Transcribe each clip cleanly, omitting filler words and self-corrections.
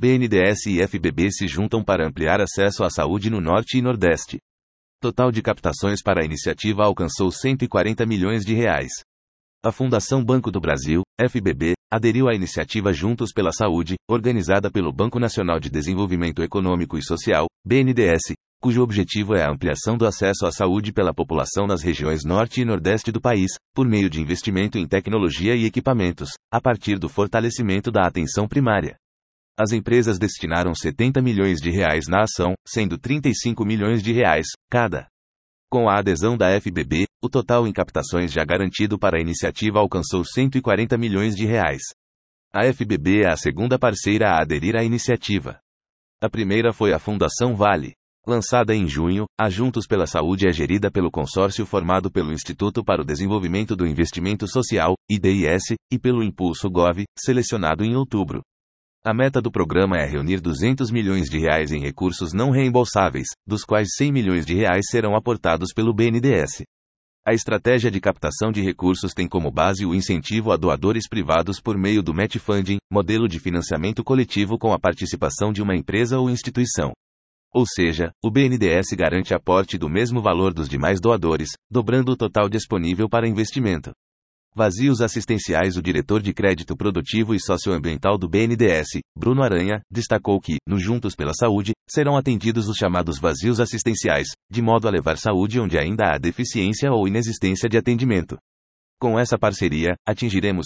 BNDES e FBB se juntam para ampliar acesso à saúde no Norte e Nordeste. Total de captações para a iniciativa alcançou R$ 140 milhões. A Fundação Banco do Brasil, FBB, aderiu à iniciativa Juntos pela Saúde, organizada pelo Banco Nacional de Desenvolvimento Econômico e Social, BNDES, cujo objetivo é a ampliação do acesso à saúde pela população nas regiões Norte e Nordeste do país, por meio de investimento em tecnologia e equipamentos, a partir do fortalecimento da atenção primária. As empresas destinaram R$ 70 milhões na ação, sendo R$ 35 milhões cada. Com a adesão da FBB, o total em captações já garantido para a iniciativa alcançou R$ 140 milhões. A FBB é a segunda parceira a aderir à iniciativa. A primeira foi a Fundação Vale. Lançada em junho, a Juntos pela Saúde é gerida pelo consórcio formado pelo Instituto para o Desenvolvimento do Investimento Social, IDIS, e pelo Impulso Gov, selecionado em outubro. A meta do programa é reunir R$ 200 milhões em recursos não reembolsáveis, dos quais R$ 100 milhões serão aportados pelo BNDES. A estratégia de captação de recursos tem como base o incentivo a doadores privados por meio do match funding, modelo de financiamento coletivo com a participação de uma empresa ou instituição. Ou seja, o BNDES garante aporte do mesmo valor dos demais doadores, dobrando o total disponível para investimento. Vazios assistenciais. O diretor de Crédito Produtivo e Socioambiental do BNDES, Bruno Aranha, destacou que, no Juntos pela Saúde, serão atendidos os chamados vazios assistenciais, de modo a levar saúde onde ainda há deficiência ou inexistência de atendimento. Com essa parceria, atingiremos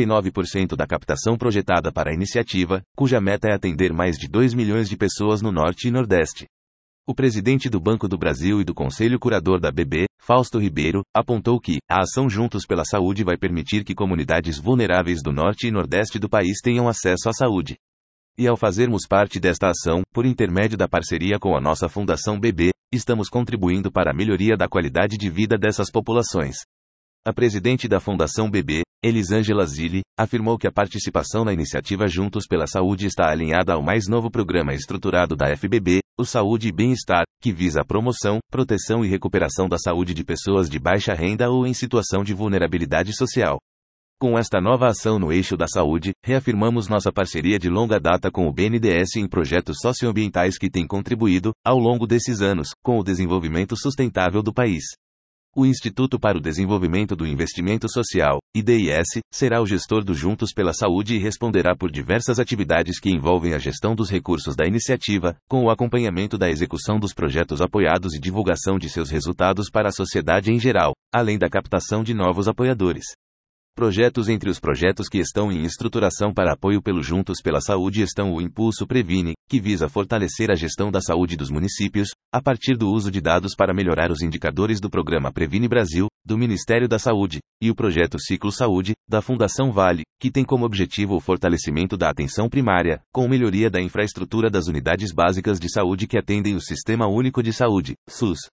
69% da captação projetada para a iniciativa, cuja meta é atender mais de 2 milhões de pessoas no Norte e Nordeste. O presidente do Banco do Brasil e do Conselho Curador da BB, Fausto Ribeiro, apontou que a ação Juntos pela Saúde vai permitir que comunidades vulneráveis do Norte e Nordeste do país tenham acesso à saúde. E ao fazermos parte desta ação, por intermédio da parceria com a nossa Fundação BB, estamos contribuindo para a melhoria da qualidade de vida dessas populações. A presidente da Fundação BB, Elisângela Zilli, afirmou que a participação na iniciativa Juntos pela Saúde está alinhada ao mais novo programa estruturado da FBB, o Saúde e Bem-Estar, que visa a promoção, proteção e recuperação da saúde de pessoas de baixa renda ou em situação de vulnerabilidade social. Com esta nova ação no eixo da saúde, reafirmamos nossa parceria de longa data com o BNDES em projetos socioambientais que têm contribuído, ao longo desses anos, com o desenvolvimento sustentável do país. O Instituto para o Desenvolvimento do Investimento Social, IDIS, será o gestor do Juntos pela Saúde e responderá por diversas atividades que envolvem a gestão dos recursos da iniciativa, com o acompanhamento da execução dos projetos apoiados e divulgação de seus resultados para a sociedade em geral, além da captação de novos apoiadores. Projetos. Entre os projetos que estão em estruturação para apoio pelo Juntos pela Saúde estão o Impulso Previne, que visa fortalecer a gestão da saúde dos municípios, a partir do uso de dados para melhorar os indicadores do Programa Previne Brasil, do Ministério da Saúde, e o Projeto Ciclo Saúde, da Fundação Vale, que tem como objetivo o fortalecimento da atenção primária, com melhoria da infraestrutura das unidades básicas de saúde que atendem o Sistema Único de Saúde, SUS.